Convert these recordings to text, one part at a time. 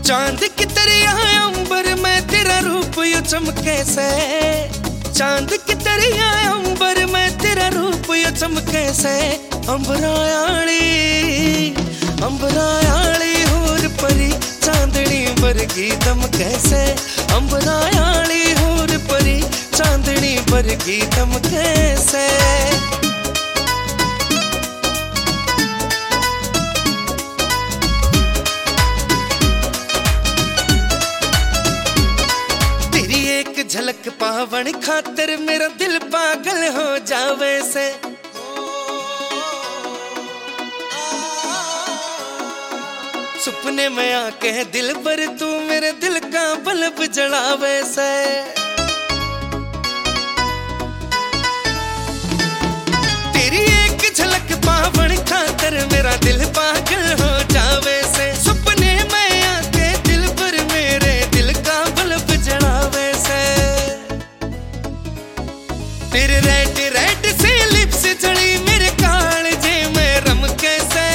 चांद की तरह अंबर में तेरा रूप यू चमके से, चांद की तरह अंबर में तेरा रूप यू चमके से। अंबरायाली अंबरायाली होर परी चांदनी वर्गी दमके से, अंबरायाली होर परी चांदनी वर्गी दमके से। झलक पावन खातिर मेरा दिल पागल हो जावे से। सपने में आके दिल पर तू मेरे दिल का बल्ब जलावे से। तेरी एक झलक पावन खातिर मेरा दिल पागल हो जावे से। सपने में आके दिल पर मेरे दिल का बल्ब जलावे से। तेरे रेड रेड से लिप्स जड़ी मेरे कालजे में रम कैसे।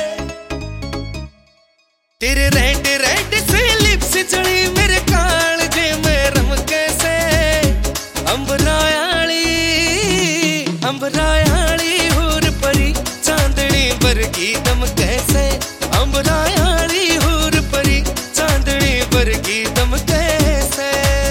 तेरे रेड रेड से लिप्स जड़ी मेरे कालजे में रम कैसे। अंबरायाली अंबरायाली होर परी चांदनी वर्गी दम कैसे। अंबरायाली होर परी चांदनी वर्गी दम कैसे।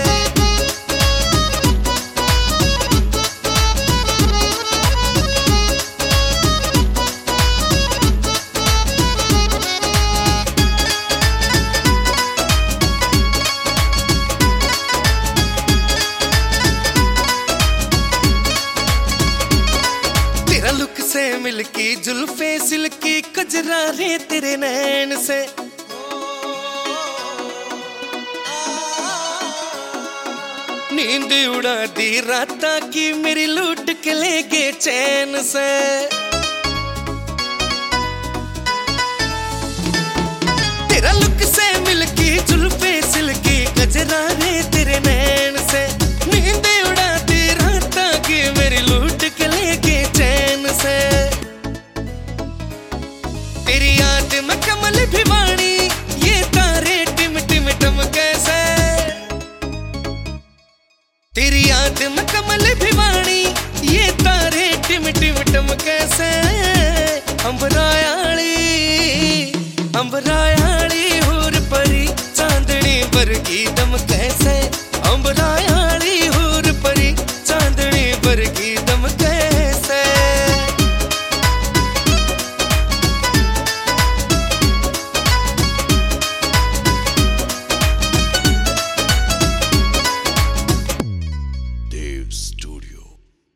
लुक से मिलकी जुल्फे सिल्की कजरा रे तेरे नैन से। नींद उड़ा दी राता की मेरी लूट के ले गए चैन से। तेरा लुक से मिलकी जुल्फे सिल्की कजरा रे तेरे नैन से। नींद उड़ा दी राता की मेरी लूट के ले गए चैन से। तेरी याद में कमल भिवानी ये तारे टिम टिम टम कैसे। तेरी याद में कमल भिवानी ये तारे टिम टिम टम कैसे। अंबरायाली अंबरायाली होर परी चांदनी वर्गी दम कैसे। अंबरा